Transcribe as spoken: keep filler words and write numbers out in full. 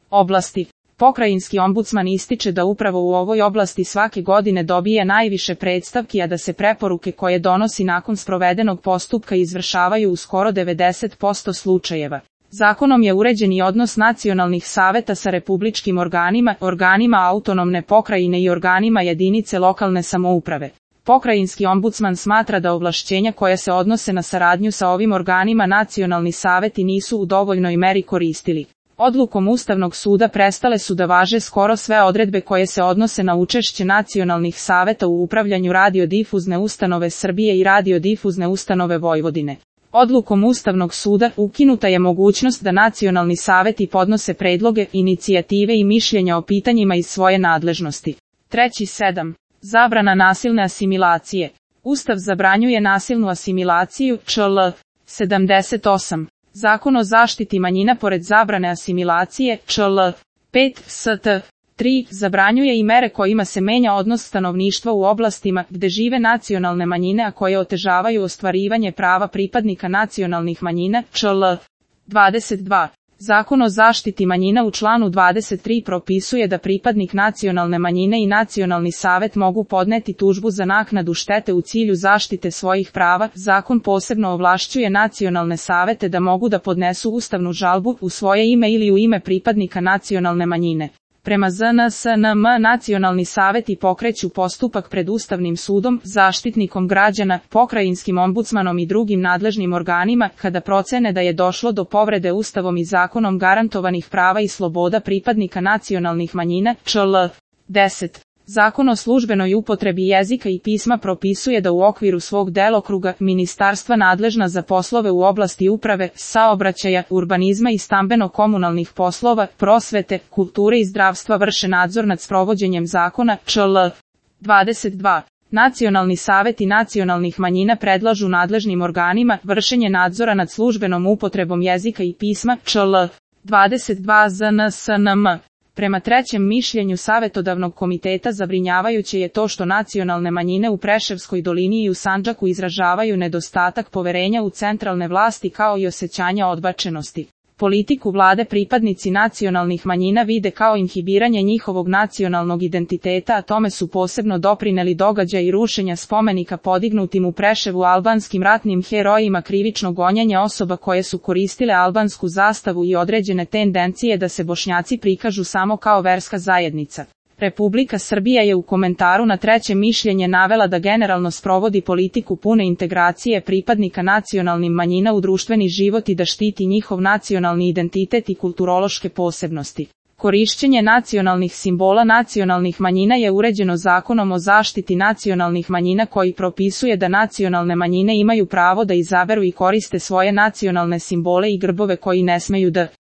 oblasti. Pokrajinski ombudsman ističe da upravo u ovoj oblasti svake godine dobije najviše predstavki, a da se preporuke koje donosi nakon sprovedenog postupka izvršavaju u skoro devedeset posto slučajeva. Zakonom je uređen i odnos nacionalnih saveta sa republičkim organima, organima autonomne pokrajine i organima jedinice lokalne samouprave. Pokrajinski ombudsman smatra da ovlašćenja koja se odnose na saradnju sa ovim organima nacionalni saveti nisu u dovoljnoj meri koristili. Odlukom Ustavnog suda prestale su da važe skoro sve odredbe koje se odnose na učešće nacionalnih saveta u upravljanju radiodifuzne ustanove Srbije i radiodifuzne ustanove Vojvodine. Odlukom Ustavnog suda ukinuta je mogućnost da nacionalni saveti podnose predloge, inicijative i mišljenja o pitanjima iz svoje nadležnosti. Treći sedam. Zabrana nasilne asimilacije. Ustav zabranjuje nasilnu asimilaciju, čl. sedamdeset osam. Zakon o zaštiti manjina pored zabrane asimilacije, čl. pet st. tri, zabranjuje i mere kojima se menja odnos stanovništva u oblastima gde žive nacionalne manjine, a koje otežavaju ostvarivanje prava pripadnika nacionalnih manjina, čl. dvadeset dva. Zakon o zaštiti manjina u članu dvadeset tri propisuje da pripadnik nacionalne manjine i nacionalni savet mogu podneti tužbu za naknadu štete u cilju zaštite svojih prava. Zakon posebno ovlašćuje nacionalne savete da mogu da podnesu ustavnu žalbu u svoje ime ili u ime pripadnika nacionalne manjine. Prema Z N S N M nacionalni saveti pokreću postupak pred Ustavnim sudom, Zaštitnikom građana, pokrajinskim ombudsmanom i drugim nadležnim organima kada procene da je došlo do povrede Ustavom i zakonom garantovanih prava i sloboda pripadnika nacionalnih manjina, čl. deset. Zakon o službenoj upotrebi jezika i pisma propisuje da u okviru svog delokruga ministarstva nadležna za poslove u oblasti uprave, saobraćaja, urbanizma i stambeno-komunalnih poslova, prosvete, kulture i zdravstva vrše nadzor nad sprovođenjem zakona, čl. dvadeset dva. Nacionalni saveti nacionalnih manjina predlažu nadležnim organima vršenje nadzora nad službenom upotrebom jezika i pisma, čl. dvadeset dva Z N S N M. Prema trećem mišljenju Savetodavnog komiteta zabrinjavajuće je to što nacionalne manjine u Preševskoj dolini i u Sandžaku izražavaju nedostatak poverenja u centralne vlasti kao i osjećanja odbačenosti. Politiku vlade pripadnici nacionalnih manjina vide kao inhibiranje njihovog nacionalnog identiteta, a tome su posebno doprineli događaji rušenja spomenika podignutim u Preševu albanskim ratnim herojima, krivično gonjenje osoba koje su koristile albansku zastavu i određene tendencije da se Bošnjaci prikažu samo kao verska zajednica. Republika Srbija je u komentaru na treće mišljenje navela da generalno sprovodi politiku pune integracije pripadnika nacionalnim manjina u društveni život i da štiti njihov nacionalni identitet i kulturološke posebnosti. Korišćenje nacionalnih simbola nacionalnih manjina je uređeno Zakonom o zaštiti nacionalnih manjina koji propisuje da nacionalne manjine imaju pravo da izaberu i koriste svoje nacionalne simbole i grbove koji ne smeju da